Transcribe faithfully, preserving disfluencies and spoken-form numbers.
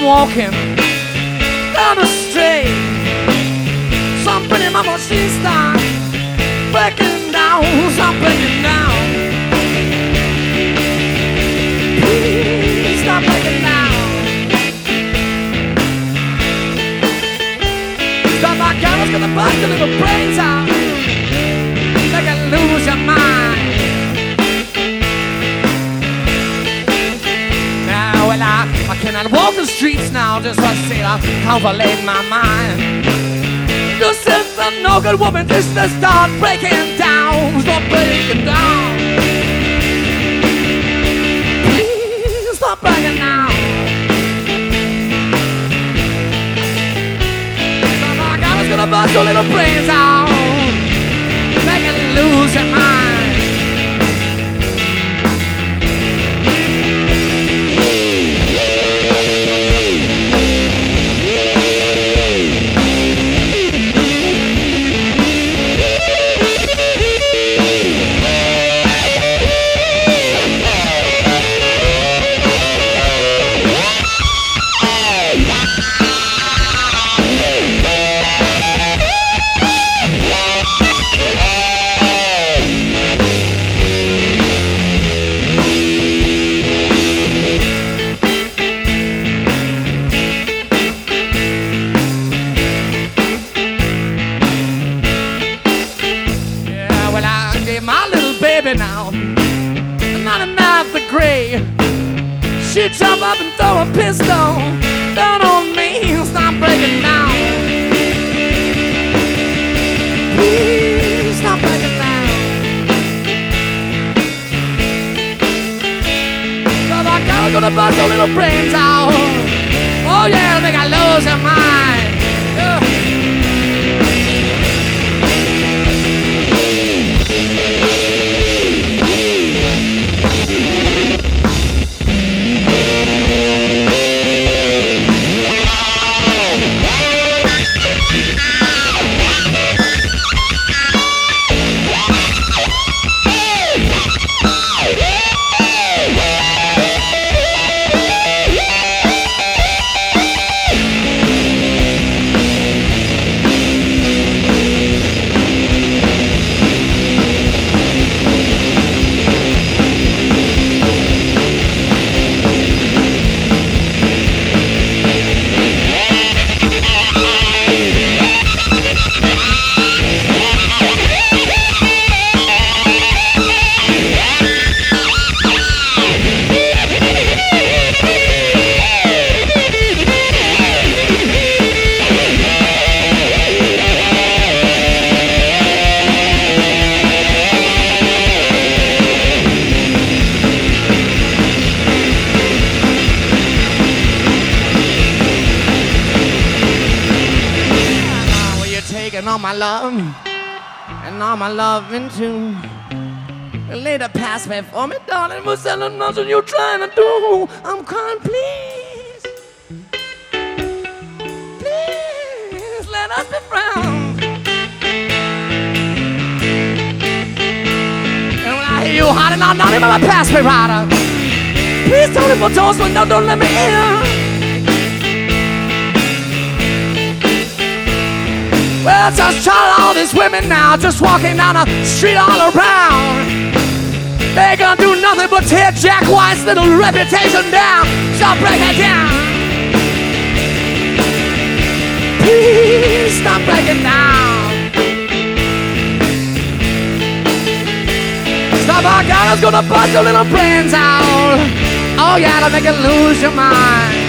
I'm walking down the street. Some pretty mama, she starts breaking down. Some breaking down. Please stop breaking down. Stop my camera's gonna bust your little brains out. Make you lose your mind. Now, well, I, I cannot walk the streets now just for say I calculate my mind. Just since a no good woman just to start breaking down, start breaking down. Please stop breaking down. So my God is gonna bust your little brains out, make you lose your mind. My little baby now, not enough the gray. She jump up and throw a pistol down on me. Stop breaking down. Please stop breaking down. Cause I gotta gonna bust your little brains out. Oh yeah, I think I lose your mind. Yeah. And all my love, and all my loving too. Later pass me for me, darling. What's that nothing you're trying to do? I'm crying, please, please let us be friends. And when I hear you hollering out, darling, mama, pass me right. Please tell me for toast, but no, don't let me in. Well, just try all these women now, just walking down the street all around. They gonna do nothing but tear Jack White's little reputation down. So break it down. Please stop breaking down. Stop, our God is gonna bust your little brains out. Oh yeah, to make you lose your mind.